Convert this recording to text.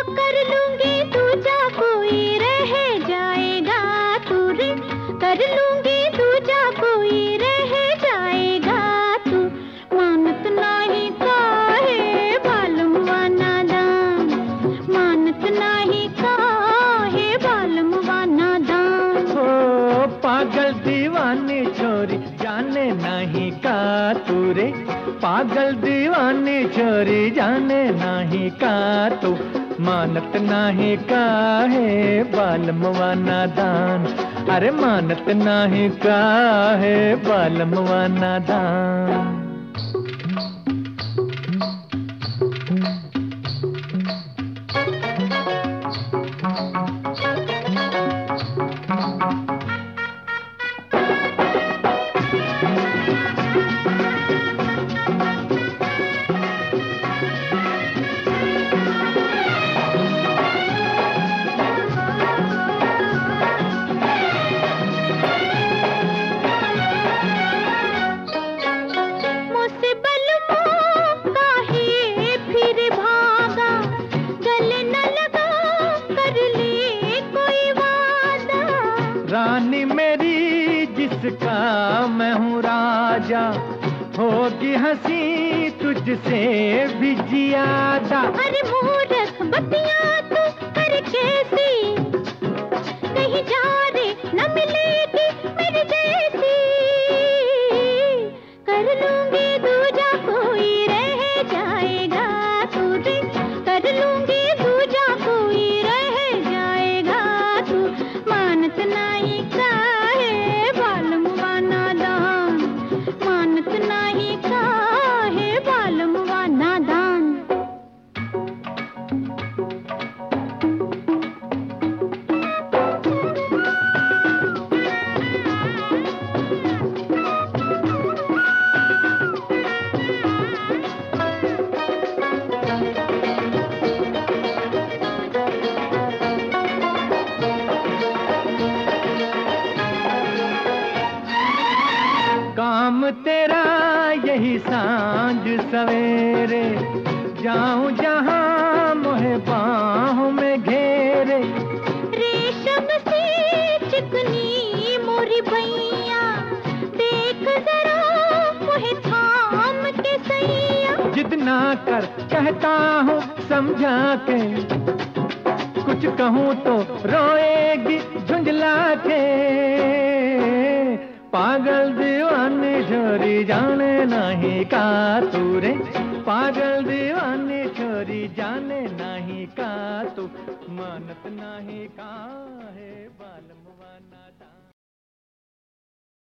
कर लूंगी दूजा कोई रह जाएगा तू रे, कर लूंगी दूजा कोई रह जाएगा तू। मानत नाही काहे बालमुआ नादान, मानत नाही काहे बालमुआ नादान। हो पागल दीवानी छोरी जाने नहीं का तू रे, पागल दीवानी छोरी जाने नहीं का तू। मानत नाही काहे बालमुआ नादान, अरे मानत नाही काहे बालमुआ नादान। रानी मेरी जिसका मैं हूँ राजा, होगी हंसी तुझसे भी ज्यादा। अरे मूर्ख बतिया तू कर कैसी, कहीं जा रे न मिलेगी मेरी जैसी। कर लूंगी दूजा कोई रह जाएगा तू रे, कर लूंगी दूजा कोई रह जाएगा तू। मानत नहीं काहे बालमुआ नादान, मानत नहीं काहे बालमुआ नादान। काम तेरा यही सांझ सवेरे, जाऊं जहां मोहे बाहों में घेरे। रेशम सी चिकनी मोरी बैया, देख जरा मोहे थाम के सैया। जिद ना कर कहता हूँ समझा के, कुछ कहूँ तो रोएगी झुंझला के। पागल दीवानी छोरी जाने नहीं का तू रे, पागल दीवानी छोरी जाने नहीं का तू। मानत नहीं का है बालमुआ।